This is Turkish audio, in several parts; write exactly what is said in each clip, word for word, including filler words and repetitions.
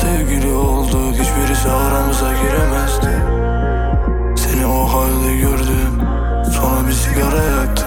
sevgili olduk, hiçbirisi aramıza giremezdi. Seni o halde gördüm, sonra bir sigara yaktım.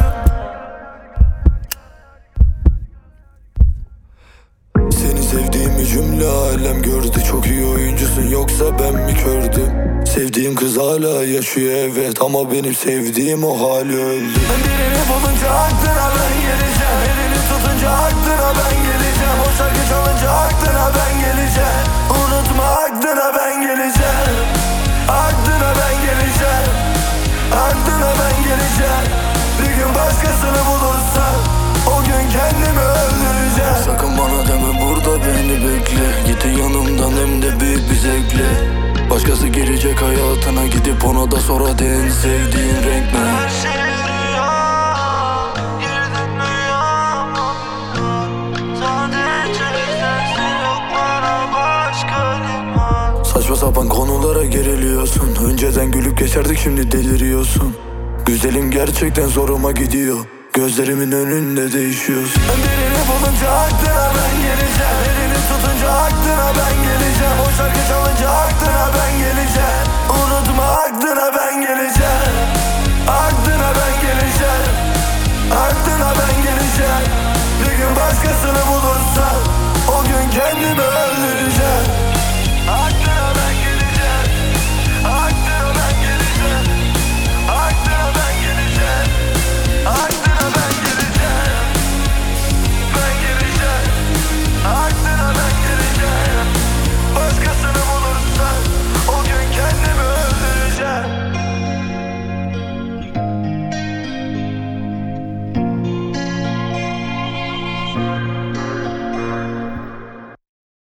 Seni sevdiğimi cümle alem gördü. Çok iyi oyuncusun, yoksa ben mi kördüm? Sevdiğim kız hala yaşıyor evet, ama benim sevdiğim o hali öldü. Birini bulunca aklına ben geleceğim, elini tutunca aklına ben geleceğim. O şarkı çalınca aklına ben geleceğim. Unutma, aklına ben geleceğim. Aklına ben geleceğim. Aklına ben geleceğim. Bir gün başkasını bulursan o gün kendimi öldüreceğim. Sakın bana deme burada beni bekle. Git yanımdan hem de büyük bir zevkle. Başkası girecek hayatına, gidip ona da sor hadi en sevdiğin renk ne? Her şey rüya, girdin rüyama. Sadece sensin, yok bana başka liman. Saçma sapan konulara geriliyorsun. Önceden gülüp geçerdik, şimdi deliriyorsun. Güzelim gerçekten zoruma gidiyor. Gözlerimin önünde değişiyorsun. Birini bulunca aklına ben geleceğim, elini tutunca aklına